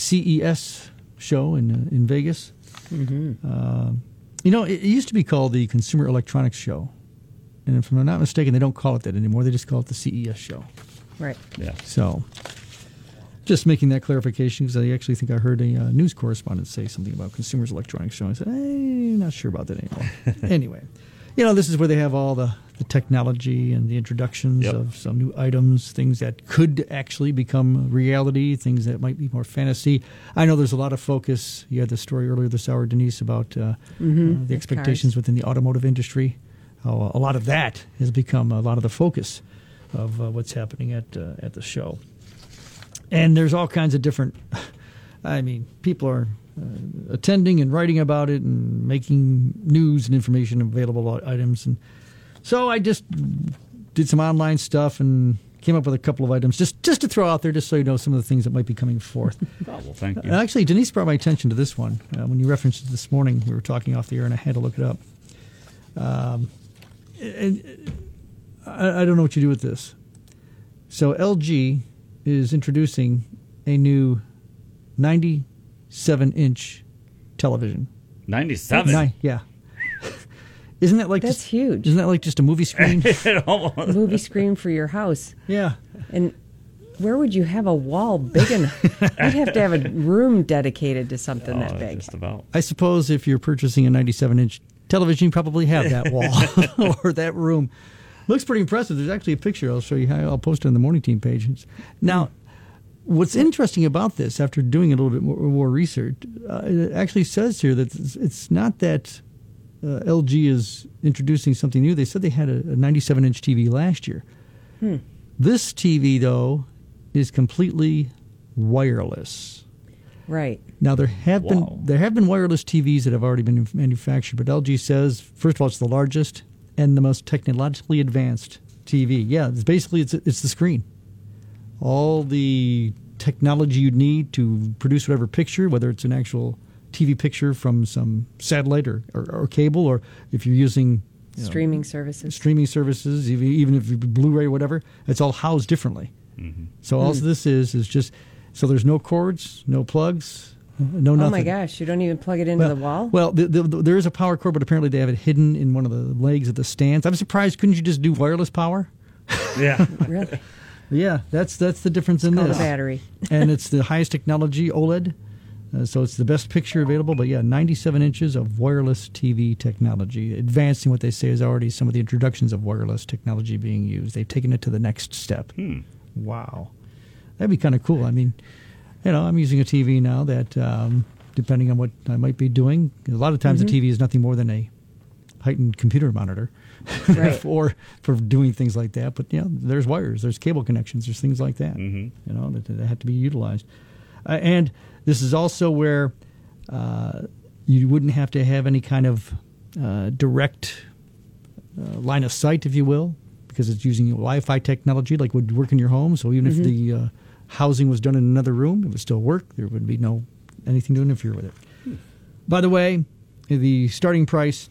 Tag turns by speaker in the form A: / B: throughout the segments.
A: CES show in Vegas. Mm-hmm. It used to be called the Consumer Electronics Show. And if I'm not mistaken, they don't call it that anymore. They just call it the CES show.
B: Right.
C: Yeah.
A: So, just making that clarification, because I actually think I heard a news correspondent say something about Consumers Electronics Show. I said, not sure about that anymore. Anyway, this is where they have all the technology and the introductions of some new items, things that could actually become reality, things that might be more fantasy. I know there's a lot of focus. You had the story earlier this hour, Denise, about the expectations within the automotive industry. How a lot of that has become a lot of the focus of what's happening at the show. And there's all kinds of different, people are attending and writing about it and making news and information available about items. And so I just did some online stuff and came up with a couple of items just to throw out there, just so you know some of the things that might be coming forth.
C: Well, thank you.
A: Actually, Denise brought my attention to this one. When you referenced it this morning, we were talking off the air and I had to look it up. And I don't know what you do with this. So LG is introducing a new 97-inch television.
C: 97?
A: Yeah. Isn't that like
B: that's huge?
A: Isn't that like just a movie screen?
B: Movie screen for your house.
A: Yeah.
B: And where would you have a wall big enough? You'd have to have a room dedicated to something that big.
C: Just about.
A: I suppose if you're purchasing a 97-inch television, you probably have that wall or that room. Looks pretty impressive. There's actually a picture. I'll show you how. I'll post it on the Morning Team page. Now, what's interesting about this, after doing a little bit more research, it actually says here that it's not that LG is introducing something new. They said they had a 97-inch TV last year. This TV, though, is completely wireless.
B: Right.
A: Now, there have been wireless TVs that have already been manufactured, but LG says, first of all, it's the largest and the most technologically advanced TV. Yeah, it's the screen. All the technology you need to produce whatever picture, whether it's an actual TV picture from some satellite or cable, or if you're using
B: streaming services,
A: even if you Blu-ray or whatever, it's all housed differently. Mm-hmm. So all this is just, so there's no cords, no plugs, no nothing.
B: Oh my gosh, you don't even plug it into the wall?
A: Well, there is a power cord, but apparently they have it hidden in one of the legs of the stands. I'm surprised, couldn't you just do wireless power?
C: Yeah.
B: Really?
A: Yeah, that's the difference in this.
B: It's called a battery.
A: And it's the highest technology OLED, so it's the best picture available. But yeah, 97 inches of wireless TV technology, advancing what they say is already some of the introductions of wireless technology being used. They've taken it to the next step. Wow. That'd be kind of cool. I mean, I'm using a TV now that, depending on what I might be doing, a lot of times the TV is nothing more than a heightened computer monitor.
B: Right.
A: for doing things like that. But, there's wires, there's cable connections, there's things like that, that have to be utilized. And this is also where you wouldn't have to have any kind of direct line of sight, if you will, because it's using Wi-Fi technology like would work in your home. So even if the housing was done in another room, it would still work. There would be anything to interfere with it. By the way, the starting price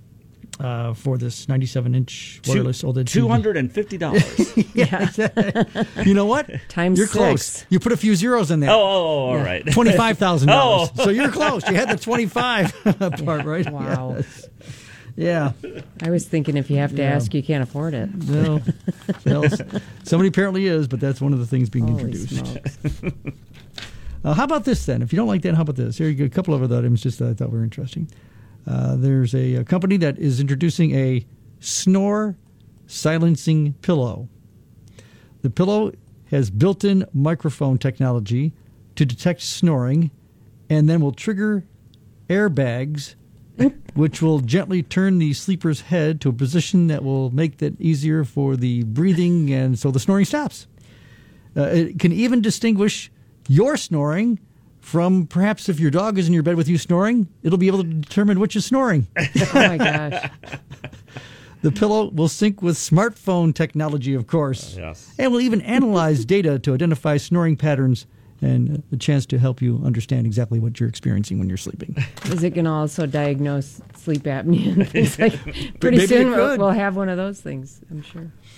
A: for this 97-inch wireless OLED TV.
C: $250.
A: Yeah, exactly. You know what?
B: Times
A: you're
B: 6.
A: Close. You put a few zeros in there.
C: All right.
A: $25,000.
C: Oh.
A: So you're close. You had the 25 part, right?
B: Wow.
A: Yes. Yeah.
B: I was thinking if you have to ask, you can't afford it.
A: No. Well, somebody apparently is, but that's one of the things being
B: Holy
A: introduced.
B: smokes.
A: How about this then? If you don't like that, how about this? Here you go. A couple of other items just that I thought were interesting. There's a company that is introducing a snore silencing pillow. The pillow has built-in microphone technology to detect snoring and then will trigger airbags which will gently turn the sleeper's head to a position that will make that easier for the breathing, and so the snoring stops. It can even distinguish your snoring from perhaps if your dog is in your bed with you snoring, it'll be able to determine which is snoring.
B: Oh, my gosh.
A: The pillow will sync with smartphone technology, of course,
C: Yes.
A: and will even analyze data to identify snoring patterns and a chance to help you understand exactly what you're experiencing when you're sleeping.
B: Is it going to also diagnose sleep apnea and things like? Pretty
A: Maybe
B: soon
A: it could.
B: we'll have one of those things, I'm sure.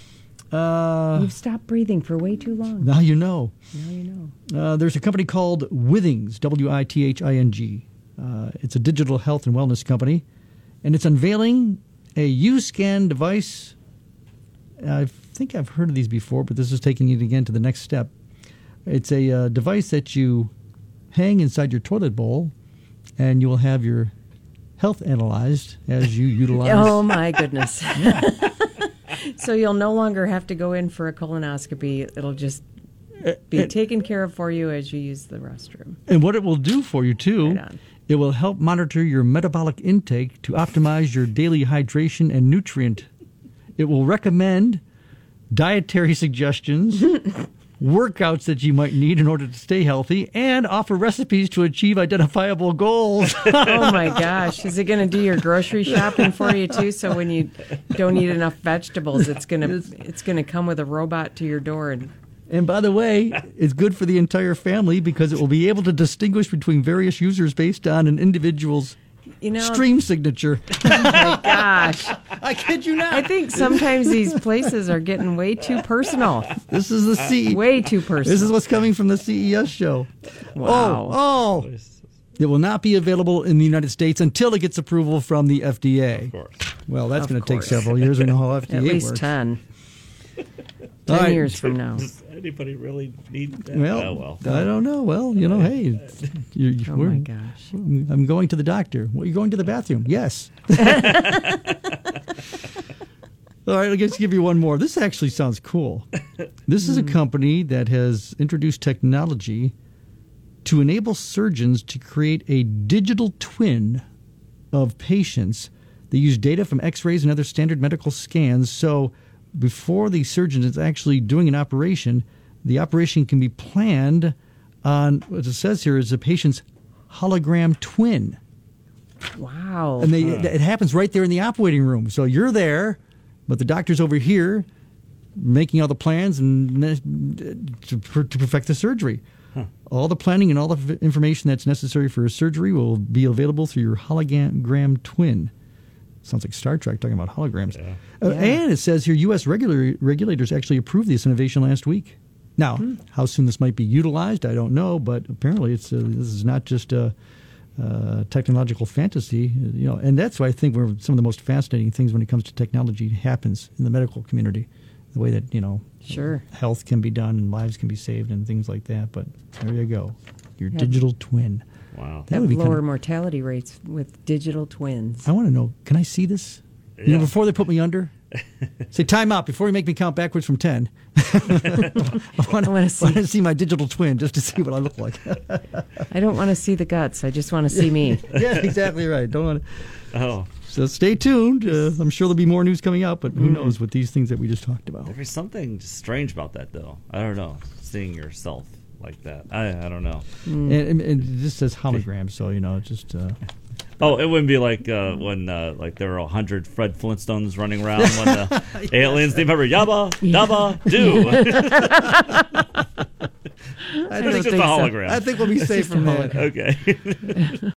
B: You've stopped breathing for way too long.
A: Now you know.
B: Now you know.
A: There's a company called Withings, Withing. It's a digital health and wellness company, and it's unveiling a U-Scan device. I think I've heard of these before, but this is taking it again to the next step. It's a device that you hang inside your toilet bowl, and you will have your health analyzed as you utilize.
B: Oh, my goodness. So you'll no longer have to go in for a colonoscopy. It'll just be taken care of for you as you use the restroom.
A: And what it will do for you, too, it will help monitor your metabolic intake to optimize your daily hydration and nutrient. It will recommend dietary suggestions, workouts that you might need in order to stay healthy, and offer recipes to achieve identifiable goals.
B: Oh, my gosh. Is it going to do your grocery shopping for you, too? So when you don't eat enough vegetables, it's going to come with a robot to your door.
A: And by the way, it's good for the entire family because it will be able to distinguish between various users based on an individual's stream signature.
B: Oh, my gosh.
A: I kid you not.
B: I think sometimes these places are getting way too personal.
A: This is the
B: way too personal.
A: This is what's coming from the CES show.
B: Wow.
A: Oh. It will not be available in the United States until it gets approval from the FDA.
C: Of course.
A: Well, that's going to take several years. We know how FDA works.
B: At least 10. 10 years from now.
C: Does anybody really need that?
A: Well, I don't know. Well, hey.
B: Oh, my gosh.
A: I'm going to the doctor. Well, you're going to the bathroom? Yes. All right, let's give you one more. This actually sounds cool. This is a company that has introduced technology to enable surgeons to create a digital twin of patients. They use data from x-rays and other standard medical scans. So before the surgeon is actually doing an operation, the operation can be planned on, what it says here, is a patient's hologram twin.
B: Wow.
A: And it happens right there in the operating room. So you're there, but the doctor's over here making all the plans and to perfect the surgery. All the planning and all the information that's necessary for a surgery will be available through your hologram twin. Sounds like Star Trek talking about holograms. Yeah. And it says here U.S. regulators actually approved this innovation last week. Now, how soon this might be utilized, I don't know, but apparently this is not just a technological fantasy, and that's why I think some of the most fascinating things when it comes to technology happens in the medical community, the way that,
B: sure,
A: health can be done and lives can be saved and things like that. But there you go, your digital twin.
C: Wow.
B: That would be lower mortality rates with digital twins.
A: I want to know, can I see this?
C: Yeah.
A: Before they put me under? Say, time out, before you make me count backwards from 10. I want to see my digital twin just to see what I look like.
B: I don't want to see the guts. I just want to see me.
A: Yeah, exactly right. Don't want to.
C: Oh.
A: So stay tuned. I'm sure there'll be more news coming out, but who knows with these things that we just talked about.
C: There's something strange about that, though. I don't know. Seeing yourself like that. I don't know.
A: And this says hologram, so, just...
C: Oh, it wouldn't be like when there were 100 Fred Flintstones running around when the aliens, they remember Yabba, Dabba, Do.
A: I think it's just a hologram. I think we'll be safe from that.
C: Okay.